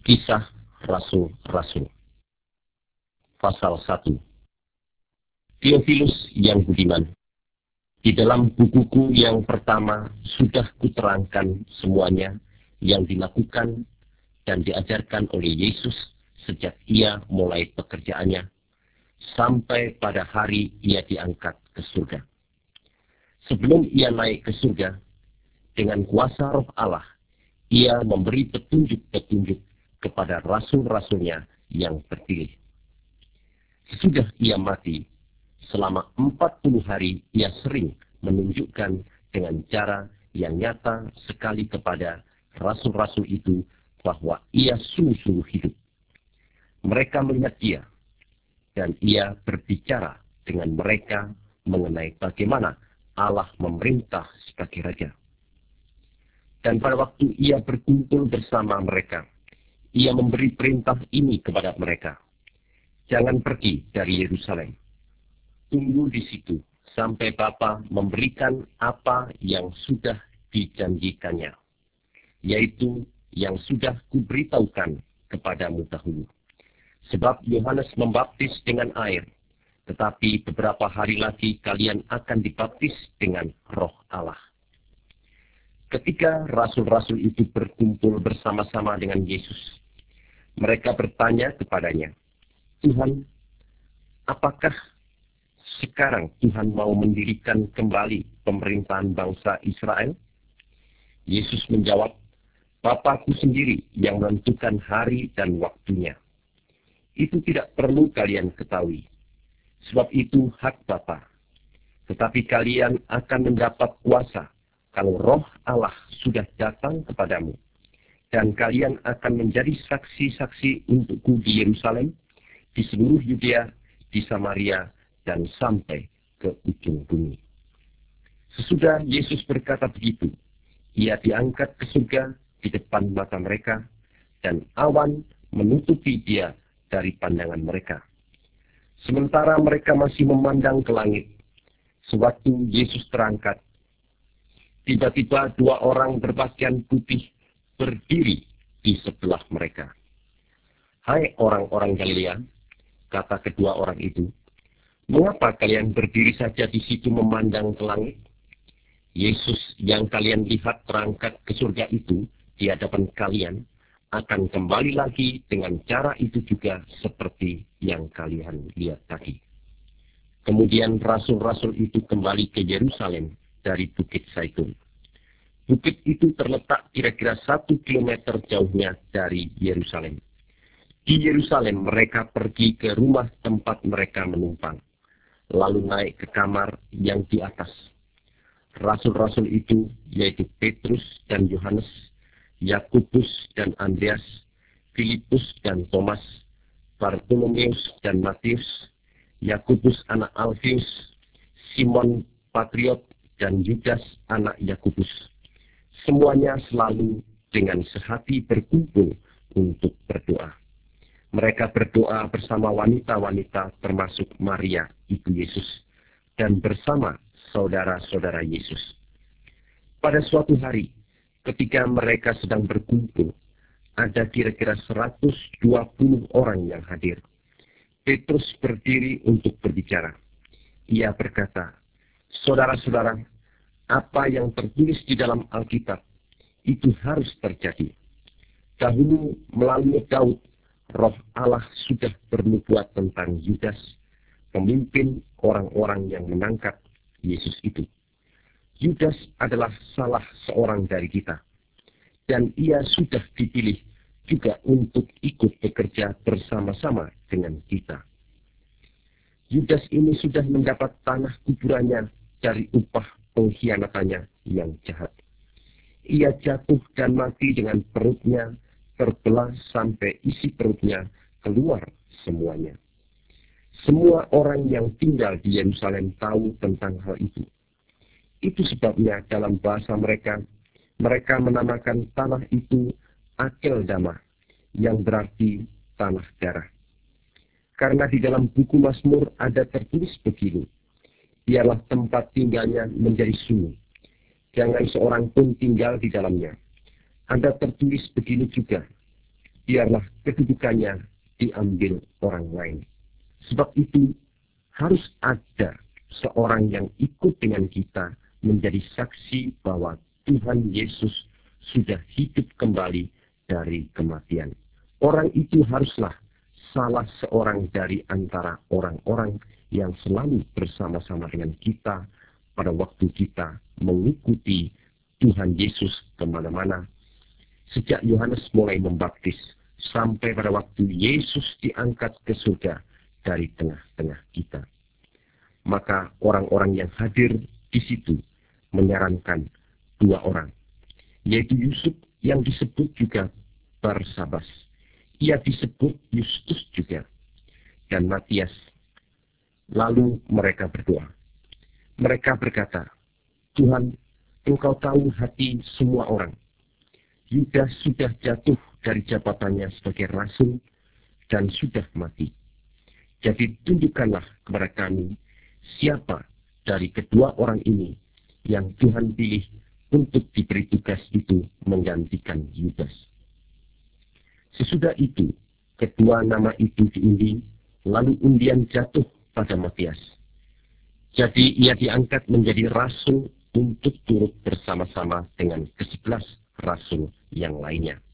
Kisah Rasul-Rasul. Pasal 1. Theophilus yang budiman, di dalam bukuku yang pertama sudah kuterangkan semuanya yang dilakukan dan diajarkan oleh Yesus sejak ia mulai pekerjaannya, sampai pada hari ia diangkat ke surga. Sebelum ia naik ke surga, dengan kuasa Roh Allah, ia memberi petunjuk-petunjuk kepada rasul-rasulnya yang terpilih. Sesudah ia mati, selama 40 hari ia sering menunjukkan dengan cara yang nyata sekali kepada rasul-rasul itu bahwa ia sungguh-sungguh hidup. Mereka melihat dia, dan ia berbicara dengan mereka mengenai bagaimana Allah memerintah sebagai raja. Dan pada waktu ia berkumpul bersama mereka, ia memberi perintah ini kepada mereka: jangan pergi dari Yerusalem. Tunggu di situ sampai Bapa memberikan apa yang sudah dijanjikannya, yaitu yang sudah kuberitahukan kepadamu dahulu. Sebab Yohanes membaptis dengan air, tetapi beberapa hari lagi kalian akan dibaptis dengan Roh Allah. Ketika rasul-rasul itu berkumpul bersama-sama dengan Yesus, mereka bertanya kepadanya, Tuhan, apakah sekarang Tuhan mau mendirikan kembali pemerintahan bangsa Israel? Yesus menjawab, Bapa-Ku sendiri yang menentukan hari dan waktunya. Itu tidak perlu kalian ketahui, sebab itu hak Bapa. Tetapi kalian akan mendapat kuasa kalau Roh Allah sudah datang kepadamu, dan kalian akan menjadi saksi-saksi untukku di Yerusalem, di seluruh Yudea, di Samaria, dan sampai ke ujung bumi. Sesudah Yesus berkata begitu, ia diangkat ke surga di depan mata mereka, dan awan menutupi dia dari pandangan mereka. Sementara mereka masih memandang ke langit, sewaktu Yesus terangkat, tiba-tiba dua orang berpakaian putih berdiri di sebelah mereka. Hai orang-orang Galilea, kata kedua orang itu, mengapa kalian berdiri saja di situ memandang ke langit? Yesus yang kalian lihat terangkat ke surga itu di hadapan kalian akan kembali lagi dengan cara itu juga seperti yang kalian lihat tadi. Kemudian rasul-rasul itu kembali ke Yerusalem dari Bukit Zaitun. Bukit itu terletak kira-kira 1 kilometer jauhnya dari Yerusalem. Di Yerusalem mereka pergi ke rumah tempat mereka menumpang, lalu naik ke kamar yang di atas. Rasul-rasul itu, yaitu Petrus dan Yohanes, Yakobus dan Andreas, Filipus dan Thomas, Bartolomeus dan Matius, Yakobus anak Alfeus, Simon Patriot, dan Yudas anak Yakobus. Semuanya selalu dengan sehati berkumpul untuk berdoa. Mereka berdoa bersama wanita-wanita termasuk Maria, ibu Yesus, dan bersama saudara-saudara Yesus. Pada suatu hari, ketika mereka sedang berkumpul, ada kira-kira 120 orang yang hadir. Petrus berdiri untuk berbicara. Ia berkata, saudara-saudara, apa yang tertulis di dalam Alkitab, itu harus terjadi. Dahulu melalui Daud, Roh Allah sudah bernubuat tentang Yudas, pemimpin orang-orang yang menangkap Yesus itu. Yudas adalah salah seorang dari kita, dan ia sudah dipilih juga untuk ikut bekerja bersama-sama dengan kita. Yudas ini sudah mendapat tanah kuburannya dari upah pengkhianatannya yang jahat. Ia jatuh dan mati dengan perutnya terbelah sampai isi perutnya keluar semuanya. Semua orang yang tinggal di Yerusalem tahu tentang hal itu. Itu sebabnya dalam bahasa mereka, mereka menamakan tanah itu Akeldama, yang berarti tanah darah. Karena di dalam buku Mazmur ada tertulis begini, biarlah tempat tinggalnya menjadi sunyi, jangan seorang pun tinggal di dalamnya. Ada tertulis begini juga, biarlah kedudukannya diambil orang lain. Sebab itu, harus ada seorang yang ikut dengan kita menjadi saksi bahwa Tuhan Yesus sudah hidup kembali dari kematian. Orang itu haruslah salah seorang dari antara orang-orang yang selalu bersama-sama dengan kita pada waktu kita mengikuti Tuhan Yesus kemana-mana. Sejak Yohanes mulai membaptis sampai pada waktu Yesus diangkat ke surga dari tengah-tengah kita. Maka orang-orang yang hadir di situ menyarankan dua orang, yaitu Yusuf yang disebut juga Barsabas. Ia disebut Justus juga, dan Matias. Lalu mereka berdoa. Mereka berkata, Tuhan, Engkau tahu hati semua orang. Yudas sudah jatuh dari jabatannya sebagai rasul dan sudah mati. Jadi tunjukkanlah kepada kami siapa dari kedua orang ini yang Tuhan pilih untuk diberi tugas itu menggantikan Yudas. Sesudah itu, kedua nama itu diundi, lalu undian jatuh pada Matias. Jadi ia diangkat menjadi rasul untuk turut bersama-sama dengan ke-11 rasul yang lainnya.